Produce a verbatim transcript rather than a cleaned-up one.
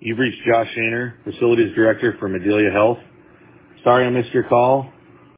You've reached Josh Shaner, Facilities Director for Medelia Health. Sorry I missed your call.